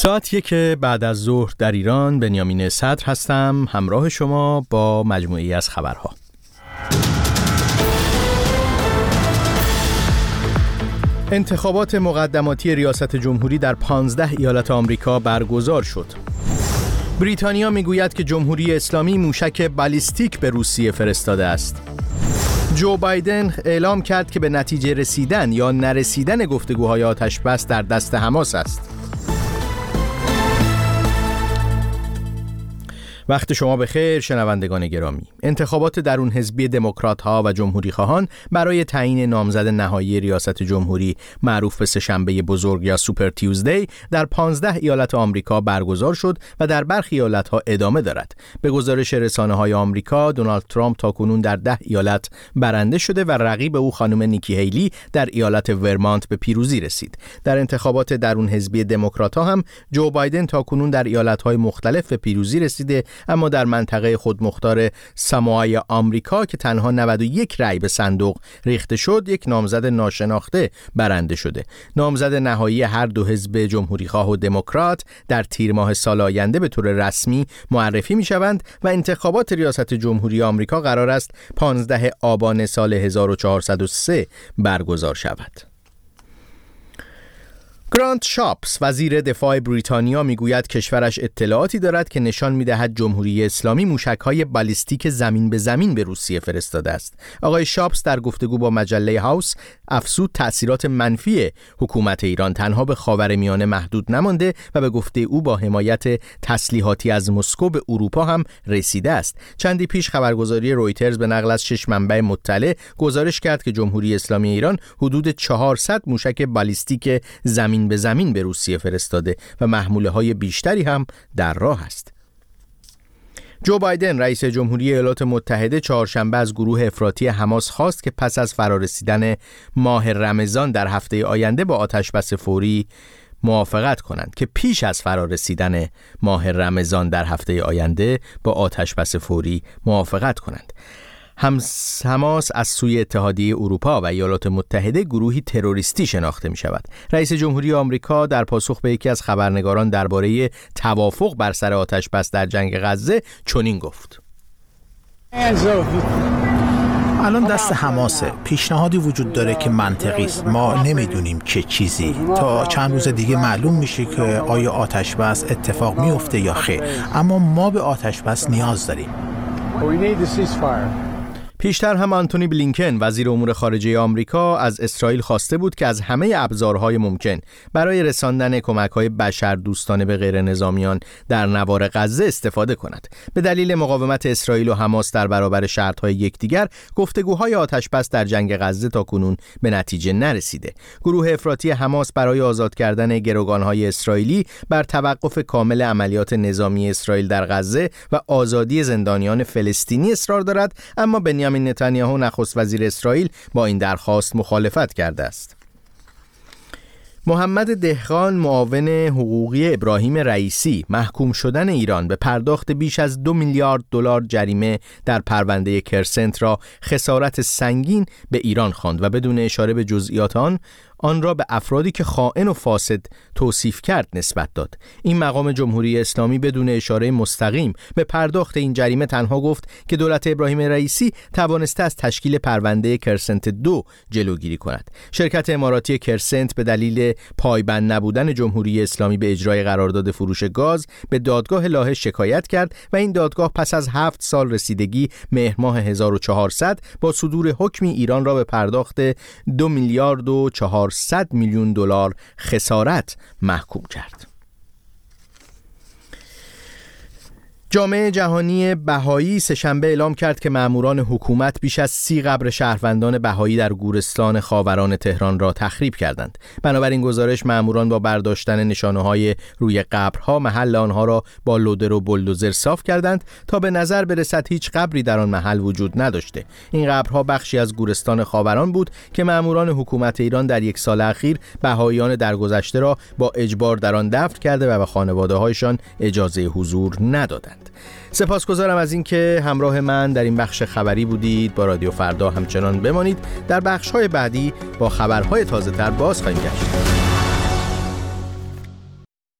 ساعت 1 بعد از ظهر در ایران. بنیامین صدر هستم، همراه شما با مجموعی از خبرها. انتخابات مقدماتی ریاست جمهوری در 15 ایالت آمریکا برگزار شد. بریتانیا میگوید که جمهوری اسلامی موشک بالیستیک به روسیه فرستاده است. جو بایدن اعلام کرد که به نتیجه رسیدن یا نرسیدن گفتگوهای آتش‌بس در دست حماس است. وقت شما بخیر شنوندگان گرامی. انتخابات درون حزبی دموکرات‌ها و جمهوری‌خواهان برای تعیین نامزد نهایی ریاست جمهوری معروف به سه‌شنبه بزرگ یا سوپر تیوزدی در 15 ایالت آمریکا برگزار شد و در برخی ایالت‌ها ادامه دارد. به گزارش رسانه‌های آمریکا، دونالد ترامپ تاکنون در 10 ایالت برنده شده و رقیب او خانم نیکی هیلی در ایالت ورمانت به پیروزی رسید. در انتخابات درون حزبی دموکرات‌ها هم جو بایدن تاکنون در ایالت‌های مختلف به پیروزی رسیده، اما در منطقه خودمختار ساموآی آمریکا که تنها 91 رأی به صندوق ریخته شد، یک نامزد ناشناخته برنده شده. نامزد نهایی هر دو حزب جمهوریخواه و دموکرات در تیر ماه سال آینده به طور رسمی معرفی می‌شوند و انتخابات ریاست جمهوری آمریکا قرار است 15 آبان سال 1403 برگزار شود. گرانت شاپس وزیر دفاع بریتانیا میگوید کشورش اطلاعاتی دارد که نشان میدهد جمهوری اسلامی موشک‌های بالیستیک زمین به زمین به روسیه فرستاده است. آقای شاپس در گفتگو با مجله هاوس افزود تأثیرات منفی حکومت ایران تنها به خاورمیانه محدود نمانده و به گفته او با حمایت تسلیحاتی از مسکو به اروپا هم رسیده است. چندی پیش خبرگزاری رویترز به نقل از 6 منبع مطلع گزارش کرد که جمهوری اسلامی ایران حدود 400 موشک بالیستیک زمین به زمین به روسیه فرستاده و محموله‌های بیشتری هم در راه است. جو بایدن رئیس جمهوری ایالات متحده چهارشنبه از گروه افراطی حماس خواست که پس از فرارسیدن ماه رمضان در هفته آینده با آتش‌بس فوری موافقت کنند که پیش از فرارسیدن ماه رمضان در هفته آینده با آتش‌بس فوری موافقت کنند. حماس از سوی اتحادیه اروپا و ایالات متحده گروهی تروریستی شناخته می شود. رئیس جمهوری آمریکا در پاسخ به یکی از خبرنگاران درباره توافق بر سر آتش‌بس در جنگ غزه چنین گفت: الان دست حماسه. پیشنهادی وجود داره که منطقی است. ما نمیدونیم چه چیزی. تا چند روز دیگه معلوم میشه که آیا آتش‌بس اتفاق میفته یا خیر. اما ما به آتش‌بس نیاز داریم. پیشتر هم آنتونی بلینکن وزیر امور خارجه آمریکا از اسرائیل خواسته بود که از همه ابزارهای ممکن برای رساندن کمک‌های بشردوستانه به غیر نظامیان در نوار غزه استفاده کند. به دلیل مقاومت اسرائیل و حماس در برابر شرط‌های یکدیگر، گفتگوهای آتش‌بس در جنگ غزه تاکنون به نتیجه نرسیده. گروه افراطی حماس برای آزاد کردن گروگان‌های اسرائیلی بر توقف کامل عملیات نظامی اسرائیل در غزه و آزادی زندانیان فلسطینی اصرار دارد، اما بنیامین نتانیاهو نخست وزیر اسرائیل با این درخواست مخالفت کرده است. محمد دهقان معاون حقوقی ابراهیم رئیسی محکوم شدن ایران به پرداخت بیش از 2 میلیارد دلار جریمه در پرونده کرسنت را خسارت سنگین به ایران خواند و بدون اشاره به جزئیات آن را به افرادی که خائن و فاسد توصیف کرد نسبت داد. این مقام جمهوری اسلامی بدون اشاره مستقیم به پرداخت این جریمه تنها گفت که دولت ابراهیم رئیسی توانسته از تشکیل پرونده کرسنت 2 جلوگیری کند. شرکت اماراتی کرسنت به دلیل پایبند نبودن جمهوری اسلامی به اجرای قرارداد فروش گاز به دادگاه لاهه شکایت کرد و این دادگاه پس از 7 سال رسیدگی مهر ماه 1400 با صدور حکمی ایران را به پرداخت 2 میلیارد و 400 میلیون دلار خسارت محکوم کرد. جامعه جهانی بهایی سه‌شنبه اعلام کرد که ماموران حکومت بیش از 30 قبر شهروندان بهایی در گورستان خاوران تهران را تخریب کردند. بنابراین گزارش ماموران با برداشتن نشانه‌های روی قبرها محل آنها را با لودر و بولدوزر صاف کردند تا به نظر برسد هیچ قبری در آن محل وجود نداشته. این قبرها بخشی از گورستان خاوران بود که ماموران حکومت ایران در یک سال اخیر بهاییان درگذشته را با اجبار در آن دفن کرده و به خانواده‌هایشان اجازه حضور ندادند. سپاسگزارم از اینکه همراه من در این بخش خبری بودید. با رادیو فردا همچنان بمانید. در بخش‌های بعدی با خبرهای تازه‌تر باز خواهیم گشت.